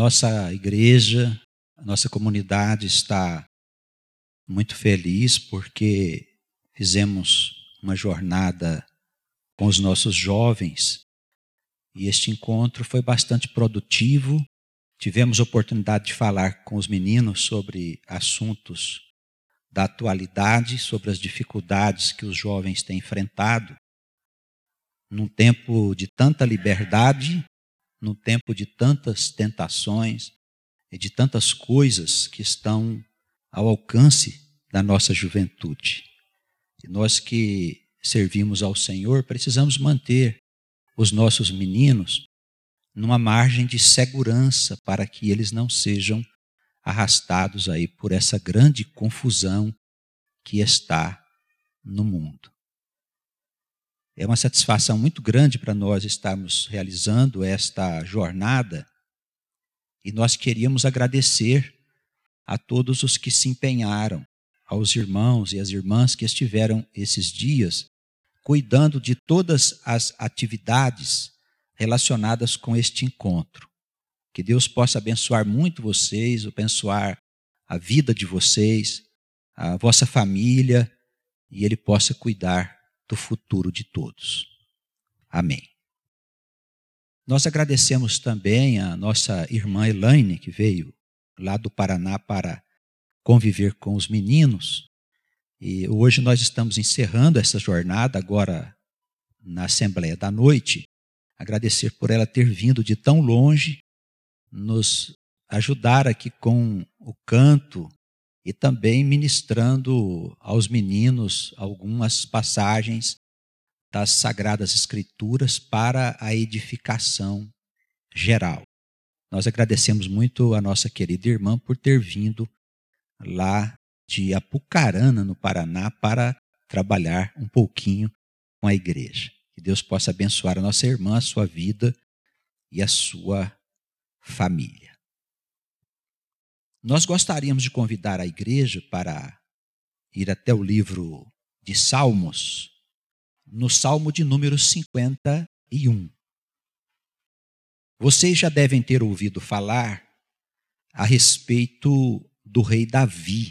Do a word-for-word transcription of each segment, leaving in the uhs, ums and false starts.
nossa igreja, a nossa comunidade está muito feliz porque fizemos uma jornada com os nossos jovens e este encontro foi bastante produtivo. Tivemos a oportunidade de falar com os meninos sobre assuntos da atualidade, sobre as dificuldades que os jovens têm enfrentado num tempo de tanta liberdade, num tempo de tantas tentações e de tantas coisas que estão ao alcance da nossa juventude. E nós que servimos ao Senhor precisamos manter os nossos meninos numa margem de segurança para que eles não sejam arrastados aí por essa grande confusão que está no mundo. É uma satisfação muito grande para nós estarmos realizando esta jornada e nós queríamos agradecer a todos os que se empenharam, aos irmãos e às irmãs que estiveram esses dias cuidando de todas as atividades relacionadas com este encontro. Que Deus possa abençoar muito vocês, abençoar a vida de vocês, a vossa família, e Ele possa cuidar do futuro de todos. Amém. Nós agradecemos também a nossa irmã Elaine, que veio lá do Paraná para conviver com os meninos. E hoje nós estamos encerrando essa jornada, agora na Assembleia da Noite. Agradecer por ela ter vindo de tão longe, nos ajudar aqui com o canto e também ministrando aos meninos algumas passagens das Sagradas Escrituras para a edificação geral. Nós agradecemos muito a nossa querida irmã por ter vindo lá de Apucarana, no Paraná, para trabalhar um pouquinho com a igreja. Que Deus possa abençoar a nossa irmã, a sua vida e a sua família. Nós gostaríamos de convidar a igreja para ir até o livro de Salmos, no Salmo de número cinquenta e um. Vocês já devem ter ouvido falar a respeito do rei Davi.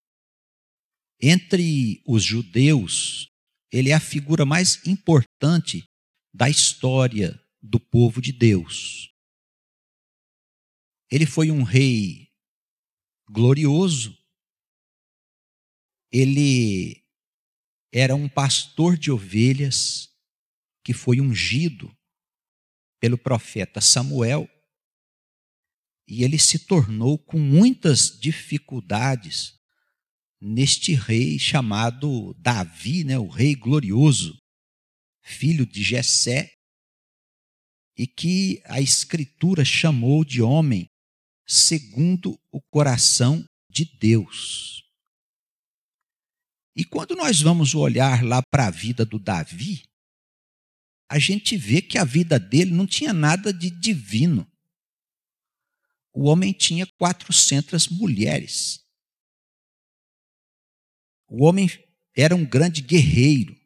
Entre os judeus, ele é a figura mais importante da história do povo de Deus. Ele foi um rei glorioso. Ele era um pastor de ovelhas que foi ungido pelo profeta Samuel. E ele se tornou com muitas dificuldades neste rei chamado Davi, né, o rei glorioso, filho de Jessé, e que a Escritura chamou de homem segundo o coração de Deus. E quando nós vamos olhar lá para a vida do Davi, a gente vê que a vida dele não tinha nada de divino. O homem tinha quatrocentas mulheres. O homem era um grande guerreiro.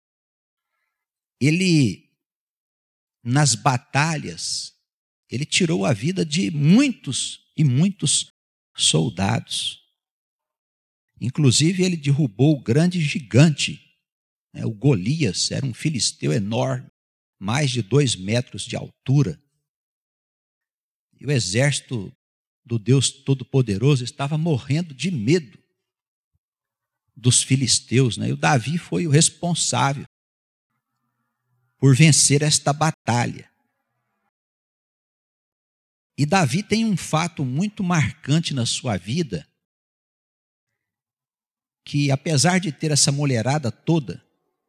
Ele, nas batalhas, ele tirou a vida de muitos e muitos soldados. Inclusive, ele derrubou o grande gigante, né, o Golias, era um filisteu enorme, mais de dois metros de altura. E o exército do Deus Todo-Poderoso estava morrendo de medo dos filisteus, né? E o Davi foi o responsável por vencer esta batalha. E Davi tem um fato muito marcante na sua vida, que apesar de ter essa mulherada toda,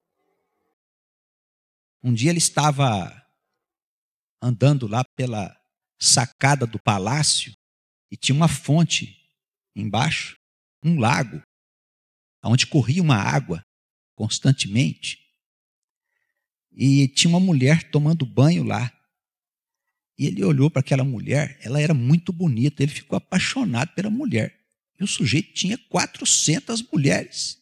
um dia ele estava andando lá pela sacada do palácio e tinha uma fonte embaixo, um lago, onde corria uma água constantemente. E tinha uma mulher tomando banho lá. E ele olhou para aquela mulher, ela era muito bonita, ele ficou apaixonado pela mulher. E o sujeito tinha quatrocentas mulheres.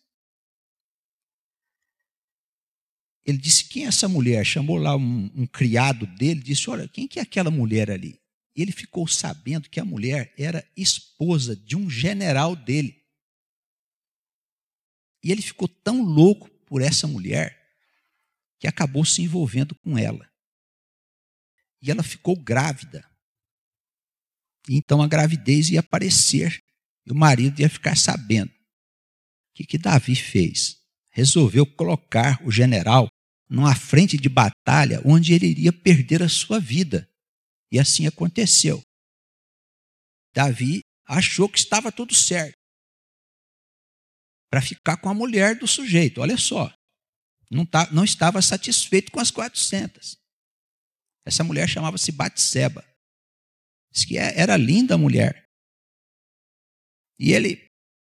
Ele disse, quem é essa mulher? Chamou lá um, um criado dele, disse, olha, quem que é aquela mulher ali? E ele ficou sabendo que a mulher era esposa de um general dele. E ele ficou tão louco por essa mulher que acabou se envolvendo com ela. E ela ficou grávida. E então a gravidez ia aparecer. E o marido ia ficar sabendo. O que, que Davi fez? Resolveu colocar o general numa frente de batalha onde ele iria perder a sua vida. E assim aconteceu. Davi achou que estava tudo certo para ficar com a mulher do sujeito. Olha só, não, tá, não estava satisfeito com as quatrocentas. Essa mulher chamava-se Batseba. Diz que era linda a mulher. E ele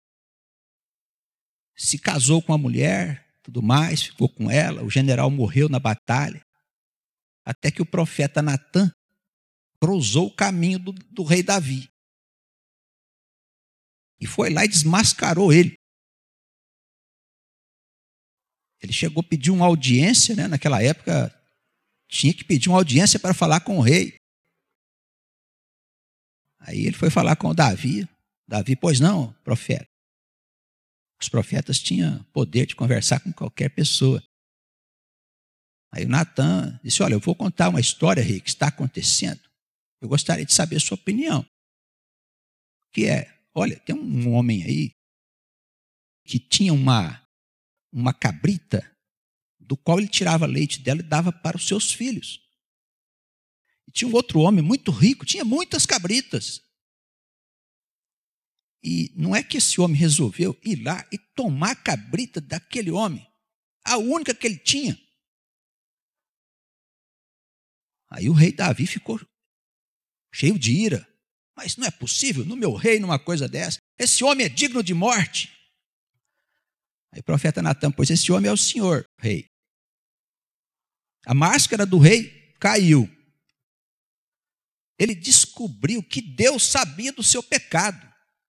se casou com a mulher, tudo mais, ficou com ela. O general morreu na batalha. Até que o profeta Natã cruzou o caminho do, do rei Davi. E foi lá e desmascarou ele. Ele chegou a pedir uma audiência, né? Naquela época tinha que pedir uma audiência para falar com o rei. Aí ele foi falar com o Davi. Davi, pois não, profeta. Os profetas tinham poder de conversar com qualquer pessoa. Aí o Natã disse, olha, eu vou contar uma história, rei, que está acontecendo. Eu gostaria de saber a sua opinião. Que é, olha, tem um homem aí que tinha uma, uma cabrita do qual ele tirava leite dela e dava para os seus filhos. E tinha um outro homem muito rico, tinha muitas cabritas. E não é que esse homem resolveu ir lá e tomar a cabrita daquele homem, a única que ele tinha. Aí o rei Davi ficou cheio de ira. Mas não é possível, no meu reino, uma coisa dessa. Esse homem é digno de morte. Aí o profeta Natã, pois esse homem é o senhor, rei. A máscara do rei caiu. Ele descobriu que Deus sabia do seu pecado.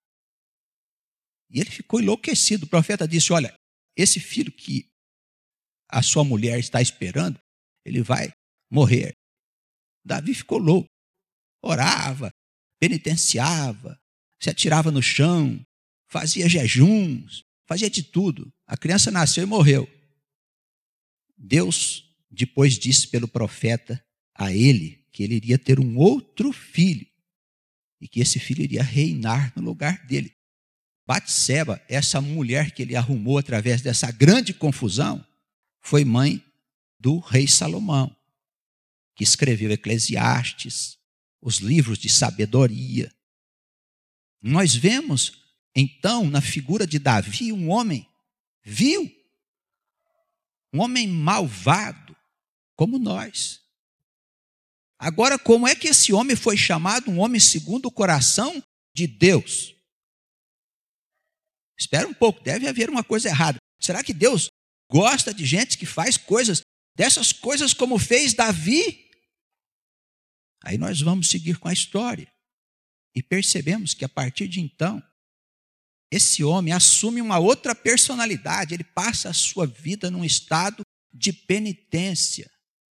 E ele ficou enlouquecido. O profeta disse, olha, esse filho que a sua mulher está esperando, ele vai morrer. Davi ficou louco. Orava, penitenciava, se atirava no chão, fazia jejuns, fazia de tudo. A criança nasceu e morreu. Deus, depois disse pelo profeta a ele que ele iria ter um outro filho e que esse filho iria reinar no lugar dele. Batseba, essa mulher que ele arrumou através dessa grande confusão, foi mãe do rei Salomão, que escreveu Eclesiastes, os livros de sabedoria. Nós vemos, então, na figura de Davi, um homem vil, um homem malvado, como nós. Agora, como é que esse homem foi chamado um homem segundo o coração de Deus? Espera um pouco, deve haver uma coisa errada. Será que Deus gosta de gente que faz coisas, dessas coisas como fez Davi? Aí nós vamos seguir com a história e percebemos que a partir de então, esse homem assume uma outra personalidade, ele passa a sua vida num estado de penitência.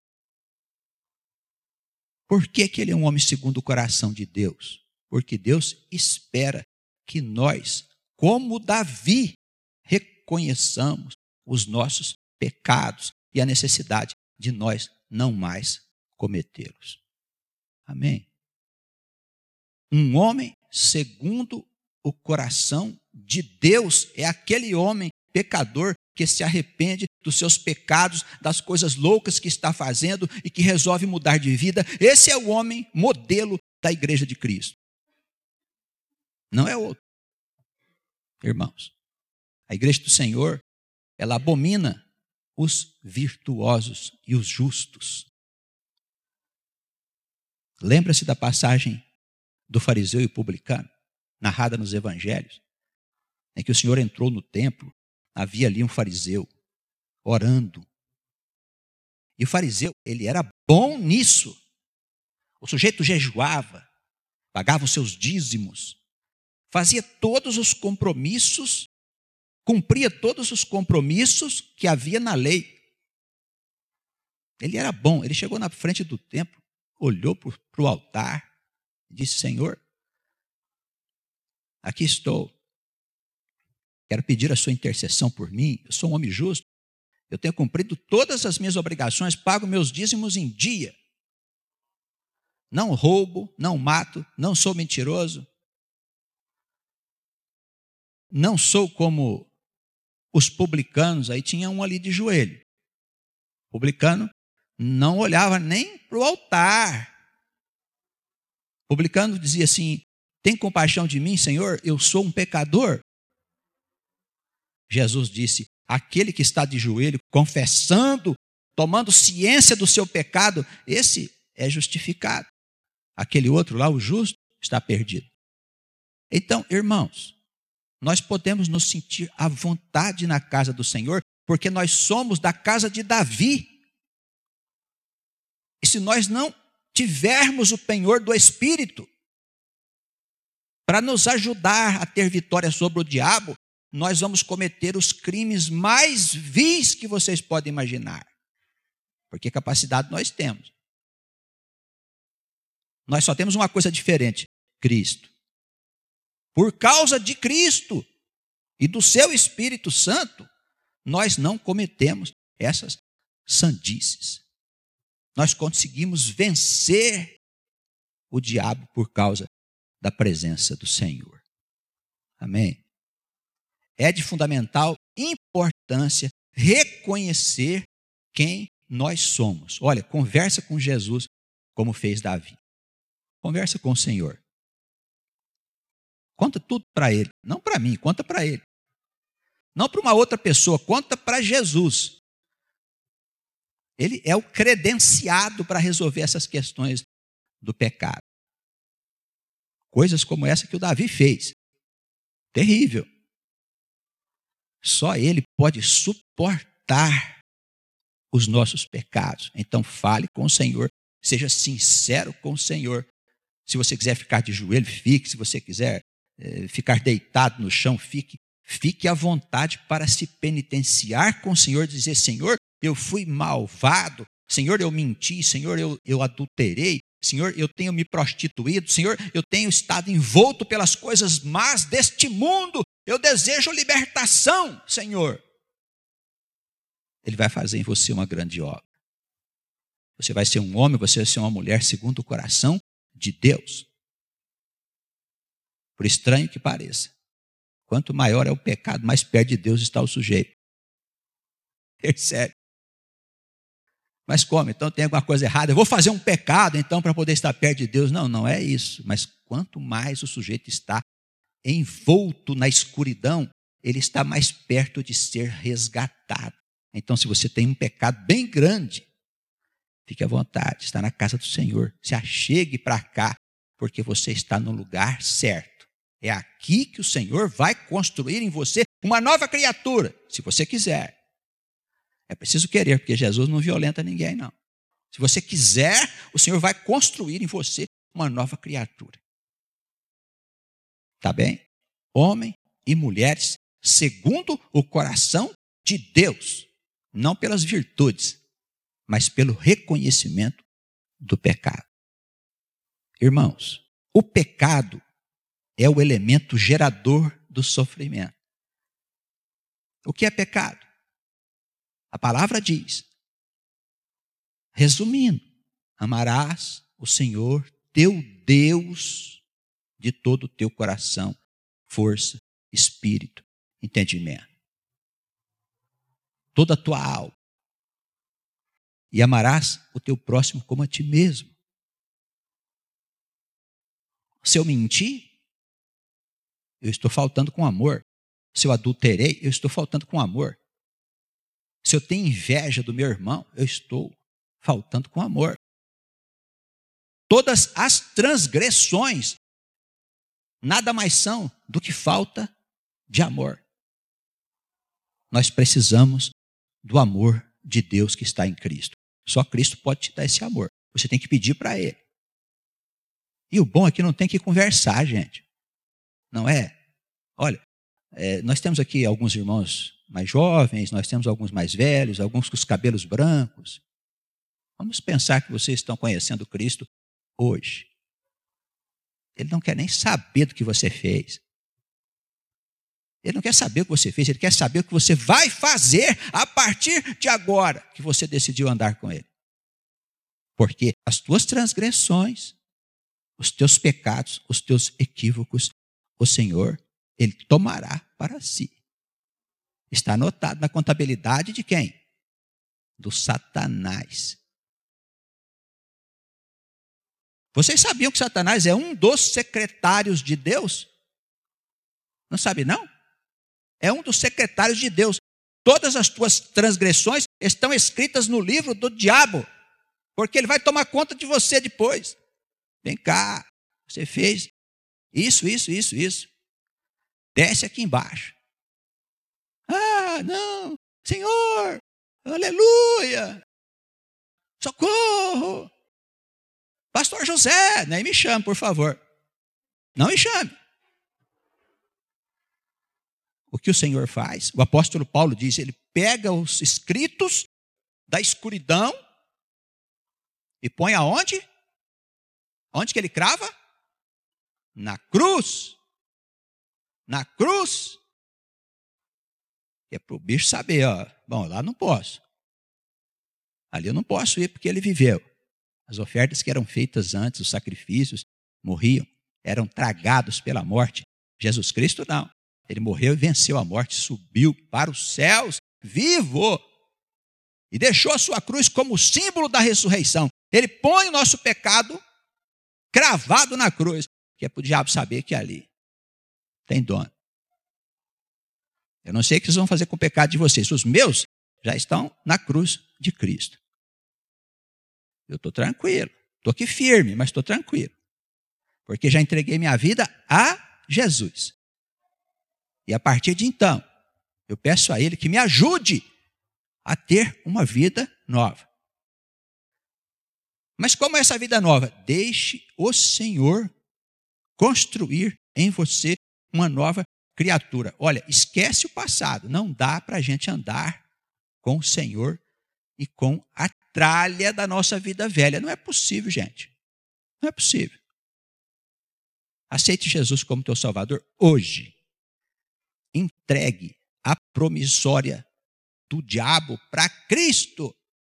Por que que ele é um homem segundo o coração de Deus? Porque Deus espera que nós, como Davi, reconheçamos os nossos pecados e a necessidade de nós não mais cometê-los. Amém? Um homem segundo o coração de Deus é aquele homem pecador que se arrepende dos seus pecados, das coisas loucas que está fazendo e que resolve mudar de vida. Esse é o homem modelo da igreja de Cristo. Não é outro. Irmãos, a igreja do Senhor, ela abomina os virtuosos e os justos. Lembra-se da passagem do fariseu e publicano, narrada nos evangelhos, em que o Senhor entrou no templo, havia ali um fariseu orando. E o fariseu, ele era bom nisso. O sujeito jejuava, pagava os seus dízimos, fazia todos os compromissos, cumpria todos os compromissos que havia na lei. Ele era bom, ele chegou na frente do templo, olhou para o altar, Disse: Senhor, aqui estou. Quero pedir a sua intercessão por mim. Eu sou um homem justo. Eu tenho cumprido todas as minhas obrigações, pago meus dízimos em dia. Não roubo, não mato, não sou mentiroso. Não sou como os publicanos. Aí tinha um ali de joelho. O publicano não olhava nem para o altar. O publicano dizia assim: tem compaixão de mim, Senhor? Eu sou um pecador. Jesus disse: aquele que está de joelho, confessando, tomando ciência do seu pecado, esse é justificado. Aquele outro lá, o justo, está perdido. Então, irmãos, nós podemos nos sentir à vontade na casa do Senhor, porque nós somos da casa de Davi. E se nós não tivermos o penhor do Espírito para nos ajudar a ter vitória sobre o diabo, nós vamos cometer os crimes mais vis que vocês podem imaginar. Porque capacidade nós temos. Nós só temos uma coisa diferente: Cristo. Por causa de Cristo e do seu Espírito Santo, nós não cometemos essas sandices. Nós conseguimos vencer o diabo por causa da presença do Senhor. Amém? É de fundamental importância reconhecer quem nós somos. Olha, conversa com Jesus como fez Davi. Conversa com o Senhor. Conta tudo para Ele. Não para mim, conta para Ele. Não para uma outra pessoa, conta para Jesus. Ele é o credenciado para resolver essas questões do pecado. Coisas como essa que o Davi fez. Terrível. Só Ele pode suportar os nossos pecados. Então fale com o Senhor, seja sincero com o Senhor. Se você quiser ficar de joelho, fique. Se você quiser eh, ficar deitado no chão, fique. Fique à vontade para se penitenciar com o Senhor, dizer: Senhor, eu fui malvado. Senhor, eu menti. Senhor, eu, eu adulterei. Senhor, eu tenho me prostituído. Senhor, eu tenho estado envolto pelas coisas más deste mundo. Eu desejo libertação, Senhor. Ele vai fazer em você uma grande obra. Você vai ser um homem, você vai ser uma mulher segundo o coração de Deus. Por estranho que pareça. Quanto maior é o pecado, mais perto de Deus está o sujeito. Percebe? Mas como? Então tem alguma coisa errada. Eu vou fazer um pecado, então, para poder estar perto de Deus. Não, não é isso. Mas quanto mais o sujeito está envolto na escuridão, ele está mais perto de ser resgatado. Então, se você tem um pecado bem grande, fique à vontade, está na casa do Senhor. Se achegue para cá, porque você está no lugar certo. É aqui que o Senhor vai construir em você uma nova criatura, se você quiser. É preciso querer, porque Jesus não violenta ninguém, não. Se você quiser, o Senhor vai construir em você uma nova criatura. Tá bem? Homem e mulheres segundo o coração de Deus, não pelas virtudes, mas pelo reconhecimento do pecado. Irmãos, o pecado é o elemento gerador do sofrimento. O que é pecado? A palavra diz, resumindo, amarás o Senhor teu Deus de todo o teu coração, força, espírito, entendimento. Toda a tua alma. E amarás o teu próximo como a ti mesmo. Se eu mentir, eu estou faltando com amor. Se eu adulterei, eu estou faltando com amor. Se eu tenho inveja do meu irmão, eu estou faltando com amor. Todas as transgressões nada mais são do que falta de amor. Nós precisamos do amor de Deus que está em Cristo. Só Cristo pode te dar esse amor. Você tem que pedir para Ele. E o bom é que não tem que conversar, gente. Não é? Olha, é, nós temos aqui alguns irmãos mais jovens, nós temos alguns mais velhos, alguns com os cabelos brancos. Vamos pensar que vocês estão conhecendo Cristo hoje. Ele não quer nem saber do que você fez. Ele não quer saber o que você fez, ele quer saber o que você vai fazer a partir de agora que você decidiu andar com ele. Porque as tuas transgressões, os teus pecados, os teus equívocos, o Senhor, ele tomará para si. Está anotado na contabilidade de quem? Do Satanás. Vocês sabiam que Satanás é um dos secretários de Deus? Não sabe, não? É um dos secretários de Deus. Todas as tuas transgressões estão escritas no livro do diabo, porque ele vai tomar conta de você depois. Vem cá, você fez isso, isso, isso, isso. Desce aqui embaixo. Ah, não, Senhor, aleluia, socorro. Pastor José, nem me chame, por favor. Não me chame. O que o Senhor faz? O apóstolo Paulo diz, ele pega os escritos da escuridão e põe aonde? Onde que ele crava? Na cruz. Na cruz. É para o bicho saber, ó. Bom, lá não posso. Ali eu não posso ir porque ele viveu. As ofertas que eram feitas antes, os sacrifícios, morriam, eram tragados pela morte. Jesus Cristo não. Ele morreu e venceu a morte, subiu para os céus, vivo. E deixou a sua cruz como símbolo da ressurreição. Ele põe o nosso pecado cravado na cruz, que é para o diabo saber que ali tem dono. Eu não sei o que vocês vão fazer com o pecado de vocês. Os meus já estão na cruz de Cristo. Eu estou tranquilo. Estou aqui firme, mas estou tranquilo. Porque já entreguei minha vida a Jesus. E a partir de então, eu peço a Ele que me ajude a ter uma vida nova. Mas como é essa vida nova? Deixe o Senhor construir em você uma nova criatura. Olha, esquece o passado. Não dá para a gente andar com o Senhor e com a tralha da nossa vida velha. Não é possível, gente. Não é possível. Aceite Jesus como teu Salvador hoje. Entregue a promissória do diabo para Cristo.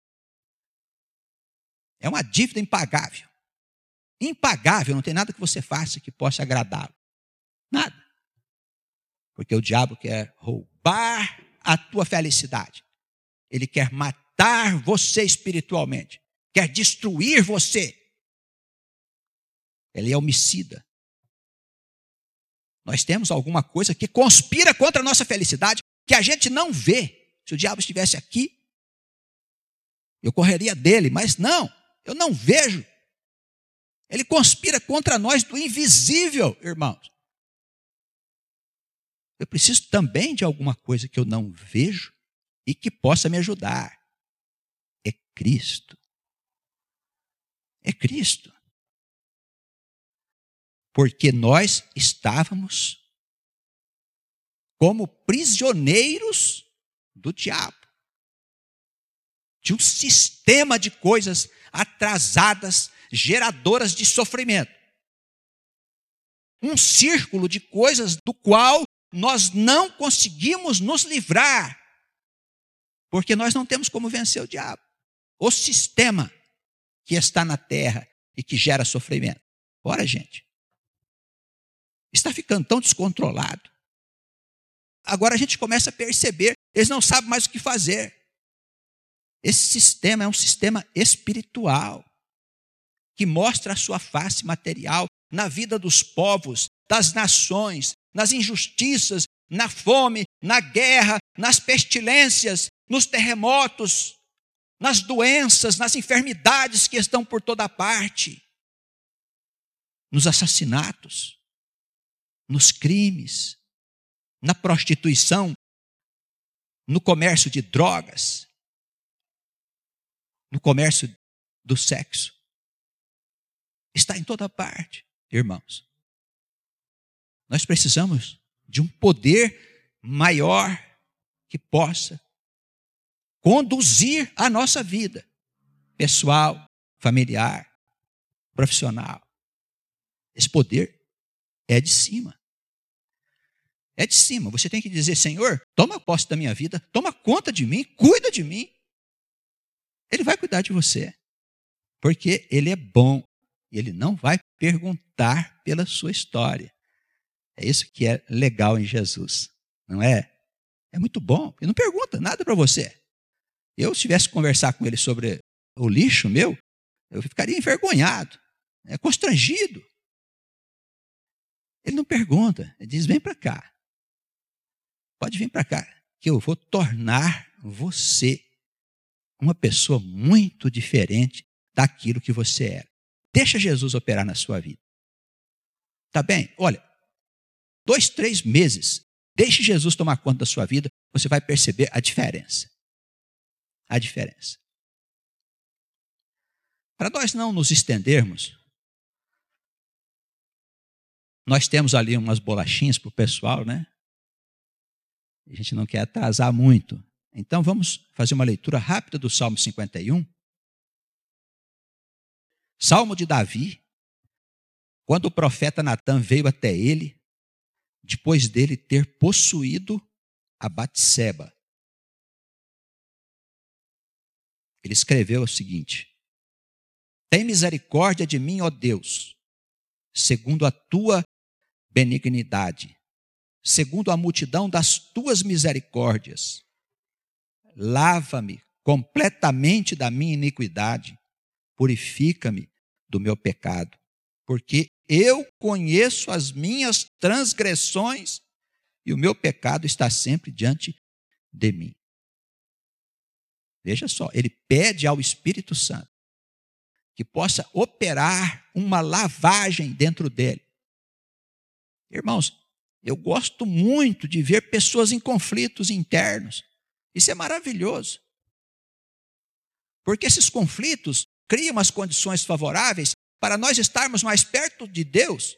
É uma dívida impagável. Impagável, não tem nada que você faça que possa agradá-lo. Nada. Porque o diabo quer roubar a tua felicidade. Ele quer matar você espiritualmente. Quer destruir você. Ele é homicida. Nós temos alguma coisa que conspira contra a nossa felicidade, que a gente não vê. Se o diabo estivesse aqui, eu correria dele, mas não, eu não vejo. Ele conspira contra nós do invisível, irmãos. Eu preciso também de alguma coisa que eu não vejo e que possa me ajudar. É Cristo. É Cristo. Porque nós estávamos como prisioneiros do diabo, de um sistema de coisas atrasadas, geradoras de sofrimento. Um círculo de coisas do qual nós não conseguimos nos livrar, porque nós não temos como vencer o diabo. O sistema que está na terra e que gera sofrimento. Ora, gente, está ficando tão descontrolado. Agora a gente começa a perceber, eles não sabem mais o que fazer. Esse sistema é um sistema espiritual, que mostra a sua face material na vida dos povos, das nações, nas injustiças, na fome, na guerra, nas pestilências, nos terremotos, nas doenças, nas enfermidades que estão por toda parte, nos assassinatos, nos crimes, na prostituição, no comércio de drogas, no comércio do sexo. Está em toda parte, irmãos. Nós precisamos de um poder maior que possa conduzir a nossa vida pessoal, familiar, profissional. Esse poder é de cima. É de cima. Você tem que dizer, Senhor, toma posse da minha vida, toma conta de mim, cuida de mim. Ele vai cuidar de você. Porque ele é bom. E ele não vai perguntar pela sua história. É isso que é legal em Jesus. Não é? É muito bom. Ele não pergunta nada para você. Eu, se tivesse que conversar com ele sobre o lixo meu, eu ficaria envergonhado, né, constrangido. Ele não pergunta. Ele diz, vem para cá. Pode vir para cá, que eu vou tornar você uma pessoa muito diferente daquilo que você era. Deixa Jesus operar na sua vida. Tá bem? Olha, dois, três meses, deixe Jesus tomar conta da sua vida, você vai perceber a diferença. A diferença. Para nós não nos estendermos, nós temos ali umas bolachinhas para o pessoal, né? A gente não quer atrasar muito. Então vamos fazer uma leitura rápida do Salmo cinquenta e um. Salmo de Davi, quando o profeta Natã veio até ele, depois dele ter possuído a Batseba. Ele escreveu o seguinte: tem misericórdia de mim, ó Deus, segundo a tua benignidade, segundo a multidão das tuas misericórdias. Lava-me completamente da minha iniquidade, purifica-me do meu pecado, porque eu conheço as minhas transgressões e o meu pecado está sempre diante de mim. Veja só, ele pede ao Espírito Santo que possa operar uma lavagem dentro dele. Irmãos, eu gosto muito de ver pessoas em conflitos internos. Isso é maravilhoso. Porque esses conflitos criam as condições favoráveis para nós estarmos mais perto de Deus.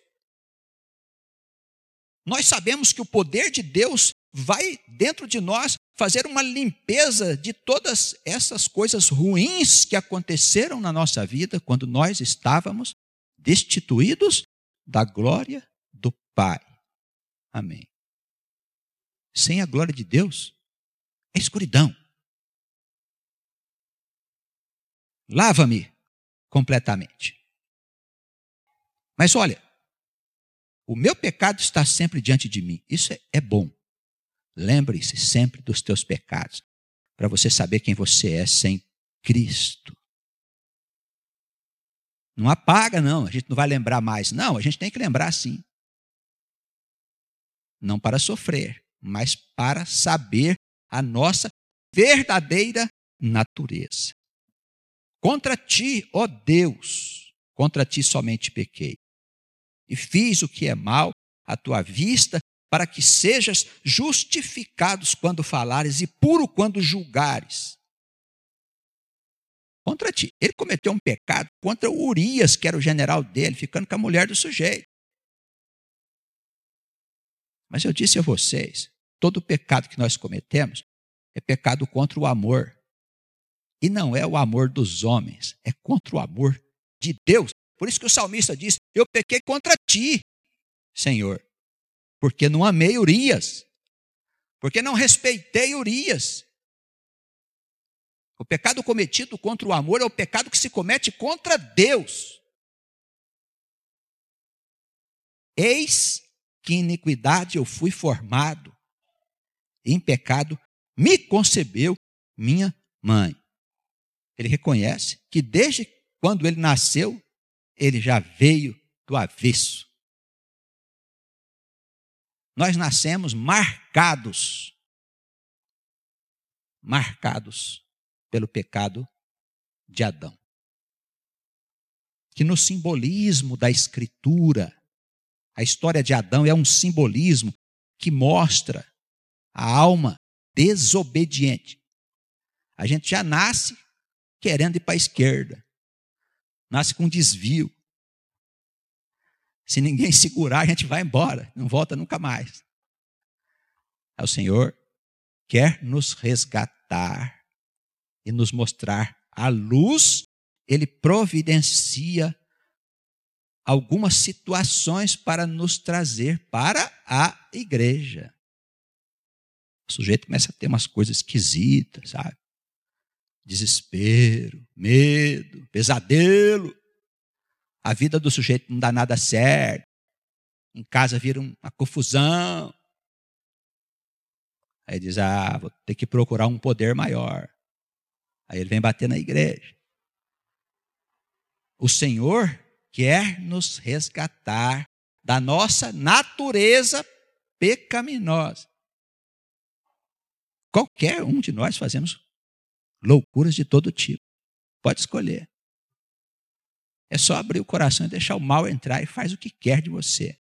Nós sabemos que o poder de Deus vai dentro de nós fazer uma limpeza de todas essas coisas ruins que aconteceram na nossa vida quando nós estávamos destituídos da glória do Pai. Amém. Sem a glória de Deus, é escuridão. Lava-me completamente. Mas olha, o meu pecado está sempre diante de mim. Isso é, é bom. Lembre-se sempre dos teus pecados, para você saber quem você é sem Cristo. Não apaga, não. A gente não vai lembrar mais. Não, a gente tem que lembrar sim. Não para sofrer, mas para saber a nossa verdadeira natureza. Contra ti, ó Deus, contra ti somente pequei, e fiz o que é mal à tua vista, para que sejas justificados quando falares e puro quando julgares. Contra ti. Ele cometeu um pecado contra o Urias, que era o general dele, ficando com a mulher do sujeito. Mas eu disse a vocês, todo pecado que nós cometemos é pecado contra o amor. E não é o amor dos homens, é contra o amor de Deus. Por isso que o salmista diz, eu pequei contra ti, Senhor, porque não amei Urias, porque não respeitei Urias. O pecado cometido contra o amor é o pecado que se comete contra Deus. Eis que em iniquidade eu fui formado, em pecado me concebeu minha mãe. Ele reconhece que desde quando ele nasceu, ele já veio do avesso. Nós nascemos marcados, marcados pelo pecado de Adão. Que no simbolismo da Escritura, a história de Adão é um simbolismo que mostra a alma desobediente. A gente já nasce querendo ir para a esquerda, nasce com desvio. Se ninguém segurar, a gente vai embora, não volta nunca mais. Aí o Senhor quer nos resgatar e nos mostrar a luz. Ele providencia algumas situações para nos trazer para a igreja. O sujeito começa a ter umas coisas esquisitas, sabe? Desespero, medo, pesadelo. A vida do sujeito não dá nada certo. Em casa vira uma confusão. Aí diz, ah, vou ter que procurar um poder maior. Aí ele vem bater na igreja. O Senhor quer nos resgatar da nossa natureza pecaminosa. Qualquer um de nós fazemos loucuras de todo tipo. Pode escolher. É só abrir o coração e deixar o mal entrar e faz o que quer de você.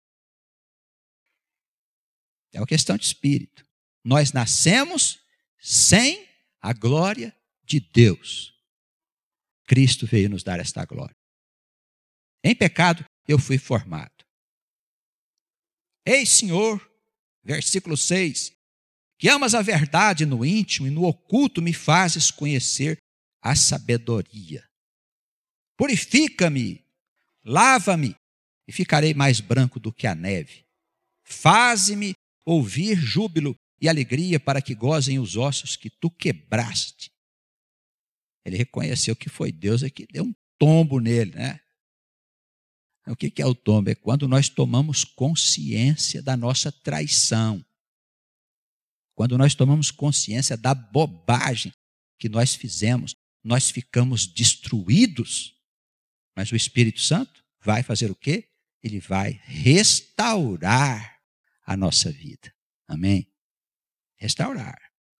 É uma questão de espírito. Nós nascemos sem a glória de Deus. Cristo veio nos dar esta glória. Em pecado eu fui formado. Ei, Senhor, versículo seis, que amas a verdade no íntimo e no oculto me fazes conhecer a sabedoria. Purifica-me, lava-me e ficarei mais branco do que a neve. Faze-me ouvir júbilo e alegria para que gozem os ossos que tu quebraste. Ele reconheceu que foi Deus que deu um tombo nele, né? O que é o tombo? É quando nós tomamos consciência da nossa traição. Quando nós tomamos consciência da bobagem que nós fizemos, nós ficamos destruídos. Mas o Espírito Santo vai fazer o quê? Ele vai restaurar a nossa vida. Amém? Restaurar.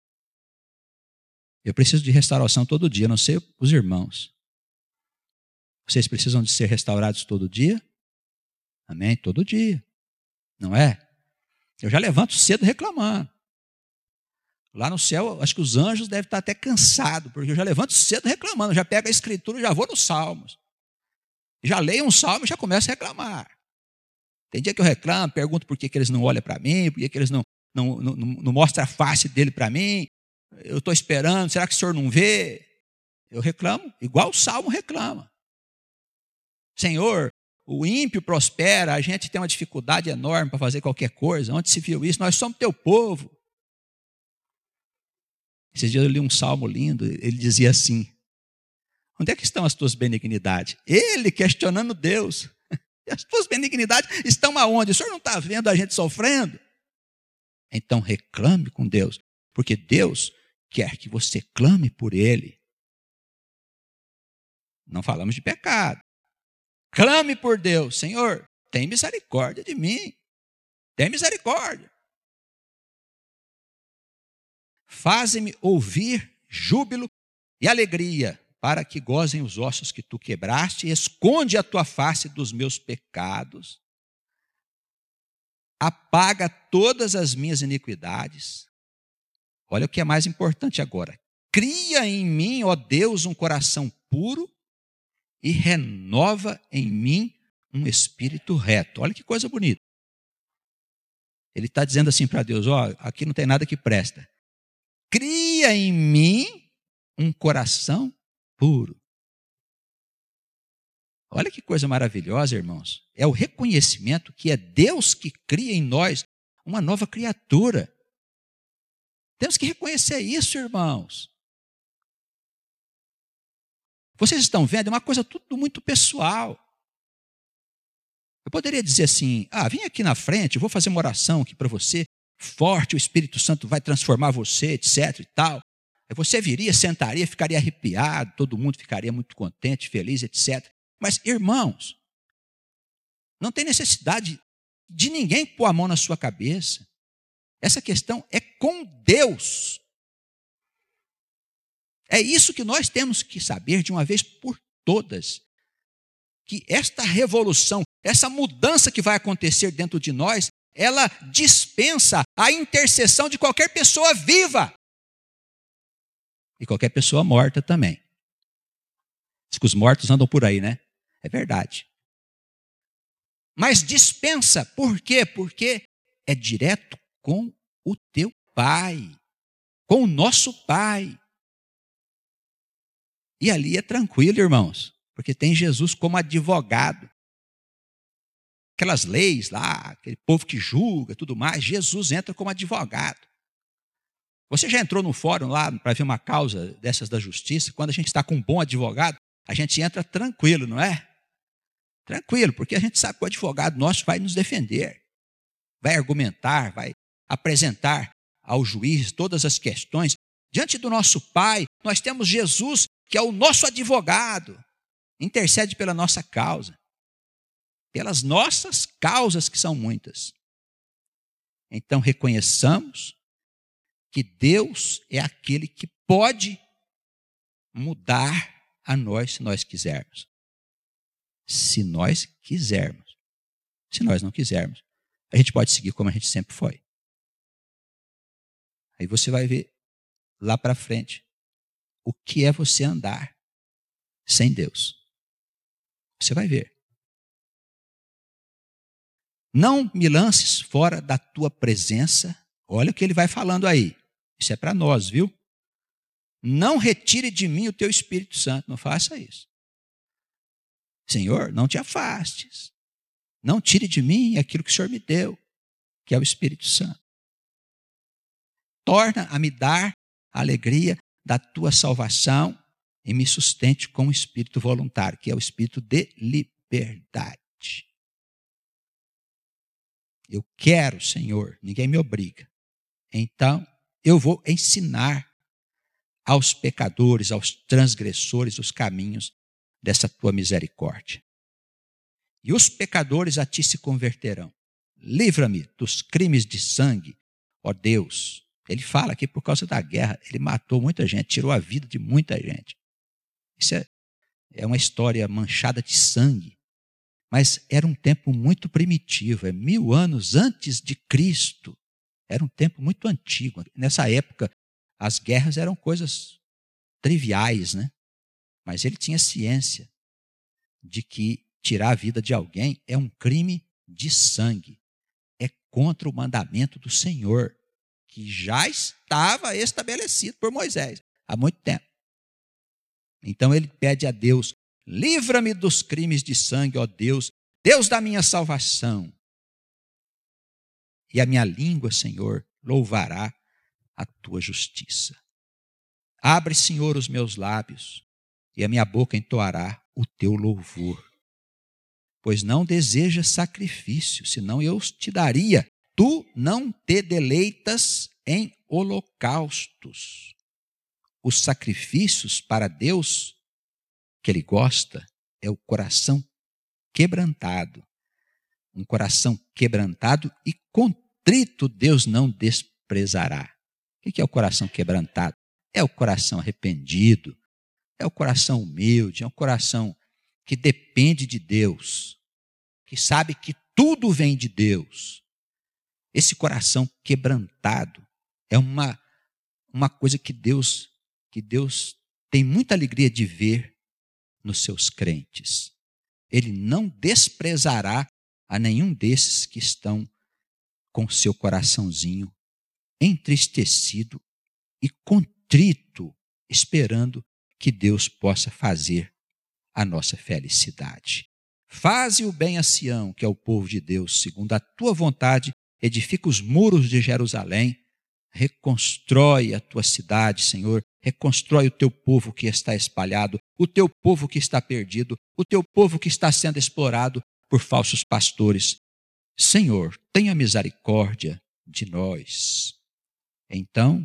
Eu preciso de restauração todo dia, não sei os irmãos. Vocês precisam de ser restaurados todo dia? Amém? Todo dia. Não é? Eu já levanto cedo reclamando. Lá no céu, acho que os anjos devem estar até cansados, porque eu já levanto cedo reclamando, já pego a escritura e já vou nos salmos. Já leio um salmo e já começo a reclamar. Tem dia que eu reclamo, pergunto por que, que eles não olham para mim, por que, que eles não, não, não, não mostram a face dele para mim. Eu estou esperando, será que o senhor não vê? Eu reclamo, igual o salmo reclama. Senhor, o ímpio prospera, a gente tem uma dificuldade enorme para fazer qualquer coisa. Onde se viu isso? Nós somos teu povo. Esses dias eu li um salmo lindo, ele dizia assim, onde é que estão as tuas benignidades? Ele questionando Deus. As tuas benignidades estão aonde? O senhor não está vendo a gente sofrendo? Então reclame com Deus, porque Deus quer que você clame por Ele. Não falamos de pecado. Clame por Deus. Senhor, tem misericórdia de mim. Tem misericórdia. Faze-me ouvir júbilo e alegria, para que gozem os ossos que tu quebraste, e esconde a tua face dos meus pecados. Apaga todas as minhas iniquidades. Olha o que é mais importante agora. Cria em mim, ó Deus, um coração puro e renova em mim um espírito reto. Olha que coisa bonita. Ele está dizendo assim para Deus, ó, aqui não tem nada que presta. Cria em mim um coração puro. Olha que coisa maravilhosa, irmãos. É o reconhecimento que é Deus que cria em nós uma nova criatura. Temos que reconhecer isso, irmãos. Vocês estão vendo? É uma coisa tudo muito pessoal. Eu poderia dizer assim, ah, vem aqui na frente, eu vou fazer uma oração aqui para você, forte, o Espírito Santo vai transformar você, etc e tal. Você viria, sentaria, ficaria arrepiado, todo mundo ficaria muito contente, feliz, etcétera. Mas, irmãos, não tem necessidade de ninguém pôr a mão na sua cabeça. Essa questão é com Deus. É isso que nós temos que saber de uma vez por todas. Que esta revolução, essa mudança que vai acontecer dentro de nós, ela dispensa a intercessão de qualquer pessoa viva. E qualquer pessoa morta também. Diz que os mortos andam por aí, né? É verdade. Mas dispensa, por quê? Porque é direto com o teu Pai, com o nosso Pai. E ali é tranquilo, irmãos, porque tem Jesus como advogado. aquelas leis lá, aquele povo que julga, tudo mais, Jesus entra como advogado. Você já entrou no fórum lá para ver uma causa dessas da justiça? Quando a gente está com um bom advogado, a gente entra tranquilo, não é? Tranquilo, porque a gente sabe que o advogado nosso vai nos defender, vai argumentar, vai apresentar ao juiz todas as questões. Diante do nosso Pai, nós temos Jesus, que é o nosso advogado, intercede pela nossa causa, pelas nossas causas, que são muitas. Então, reconheçamos que Deus é aquele que pode mudar a nós, se nós quisermos. Se nós quisermos. Se nós não quisermos, a gente pode seguir como a gente sempre foi. Aí você vai ver lá para frente o que é você andar sem Deus. Você vai ver. Não me lances fora da tua presença. Olha o que ele vai falando aí. Isso é para nós, viu? Não retire de mim o teu Espírito Santo. Não faça isso. Senhor, não te afastes. Não tire de mim aquilo que o Senhor me deu, que é o Espírito Santo. Torna a me dar a alegria da tua salvação e me sustente com o espírito voluntário, que é o espírito de liberdade. Eu quero, Senhor, ninguém me obriga. Então, eu vou ensinar aos pecadores, aos transgressores, os caminhos dessa tua misericórdia. E os pecadores a ti se converterão. Livra-me dos crimes de sangue, ó Deus. Ele fala aqui por causa da guerra, ele matou muita gente, tirou a vida de muita gente. Isso é, é uma história manchada de sangue. Mas era um tempo muito primitivo, é mil anos antes de Cristo. Era um tempo muito antigo. Nessa época, as guerras eram coisas triviais, né? Mas ele tinha ciência de que tirar a vida de alguém é um crime de sangue. É contra o mandamento do Senhor, que já estava estabelecido por Moisés há muito tempo. Então ele pede a Deus: livra-me dos crimes de sangue, ó Deus, Deus da minha salvação. E a minha língua, Senhor, louvará a tua justiça. Abre, Senhor, os meus lábios, e a minha boca entoará o teu louvor. Pois não desejas sacrifício, senão eu te daria. Tu não te deleitas em holocaustos. Os sacrifícios para Deus que ele gosta é o coração quebrantado. Um coração quebrantado e contrito Deus não desprezará. O que é o coração quebrantado? É o coração arrependido, é o coração humilde, é um coração que depende de Deus, que sabe que tudo vem de Deus. Esse coração quebrantado é uma, uma coisa que Deus, que Deus tem muita alegria de ver nos seus crentes. Ele não desprezará a nenhum desses que estão com seu coraçãozinho entristecido e contrito, esperando que Deus possa fazer a nossa felicidade. Faze o bem a Sião, que é o povo de Deus, segundo a tua vontade, edifica os muros de Jerusalém, reconstrói a tua cidade, Senhor, reconstrói o teu povo que está espalhado, o teu povo que está perdido, o teu povo que está sendo explorado por falsos pastores. Senhor, tenha misericórdia de nós. Então,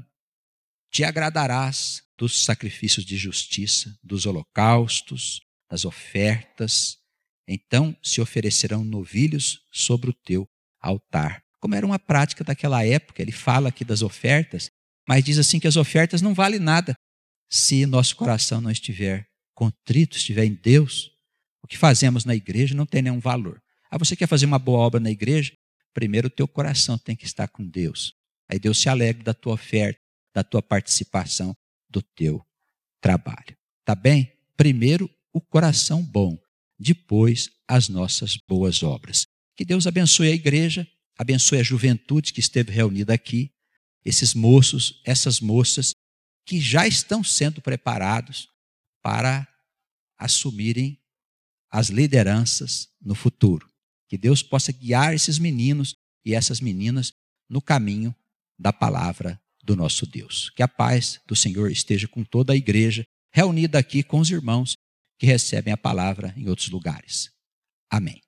te agradarás dos sacrifícios de justiça, dos holocaustos, das ofertas. Então se oferecerão novilhos sobre o teu altar. Como era uma prática daquela época, ele fala aqui das ofertas, mas diz assim que as ofertas não valem nada se nosso coração não estiver contrito, estiver em Deus. O que fazemos na igreja não tem nenhum valor. Ah, você quer fazer uma boa obra na igreja? Primeiro o teu coração tem que estar com Deus. Aí Deus se alegra da tua oferta, da tua participação, do teu trabalho. Tá bem? Primeiro o coração bom, depois as nossas boas obras. Que Deus abençoe a igreja, abençoe a juventude que esteve reunida aqui, esses moços, essas moças que já estão sendo preparados para assumirem as lideranças no futuro. Que Deus possa guiar esses meninos e essas meninas no caminho da palavra do nosso Deus. Que a paz do Senhor esteja com toda a igreja, reunida aqui com os irmãos que recebem a palavra em outros lugares. Amém.